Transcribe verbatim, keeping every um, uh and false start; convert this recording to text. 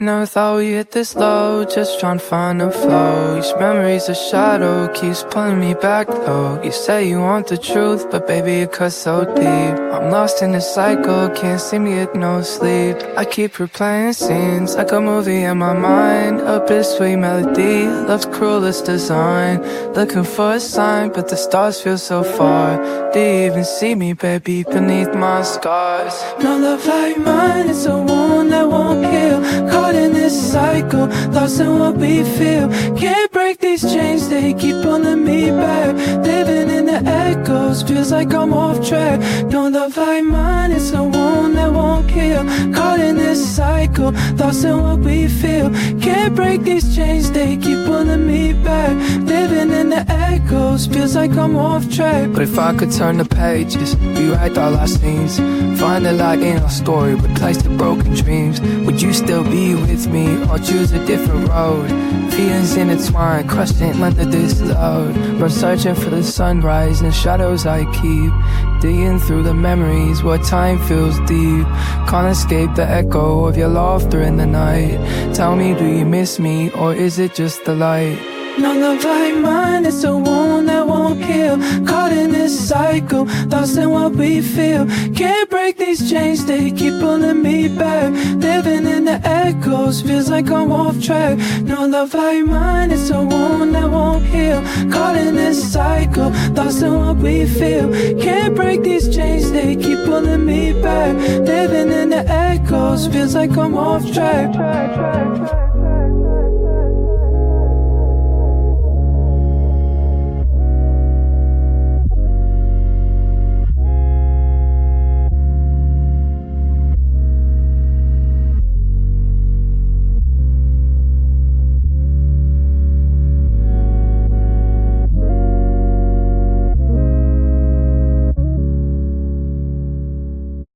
Never thought we hit this low, just trying to find a flow. Each memory's a shadow, keeps pulling me back though. You say you want the truth, but baby it cuts so deep. I'm lost in this cycle, can't seem to get no sleep. I keep replaying scenes like a movie in my mind. A bittersweet melody, love's cruelest design. Looking for a sign, but the stars feel so far. Do you even see me, baby, beneath my scars? No love like mine, it's a wound that won't heal. Caught in this cycle, lost in what we feel. Can't break these chains, they keep pulling me back. Living in the echoes, feels like I'm off track. No love like mine, it's a wound that won't heal. Caught in this cycle, lost in what we feel. Can't break these chains, they keep pulling me back. Living in the echoes, feels like I'm off track. But if I could turn the pages, rewrite all our scenes, find the light in our story, replace the broken dreams, would you still be with me or choose a different road? Feelings intertwined, crushing under this load. Run searching for the sunrise and shadows I keep, digging through the memories where time feels deep. Can't escape the echo of your laughter in the night. Tell me, do you miss me or is it just the light? No love like mine, it's a wound that won't heal. Caught in this cycle, lost in what we feel. Can't break these chains, they keep pulling me back. Living in the echoes, feels like I'm off track. No love like mine, it's a wound that won't heal. Caught in this cycle, lost in what we feel. Can't break these chains, they keep pulling me back. Living in the echoes, feels like I'm off track. track, track, track.